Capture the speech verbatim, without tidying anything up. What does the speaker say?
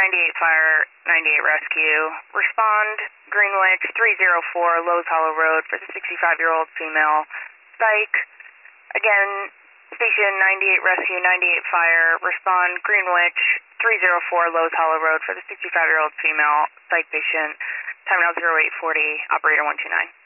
ninety-eight Fire, ninety-eight Rescue. Respond, Greenwich, three oh four Lowe's Hollow Road for the sixty-five-year-old female. Psych. Again, Station ninety-eight Rescue, ninety-eight Fire. Respond, Greenwich, three oh four Lowe's Hollow Road for the sixty-five-year-old female. Psych patient. Time now zero eight forty, operator one two nine.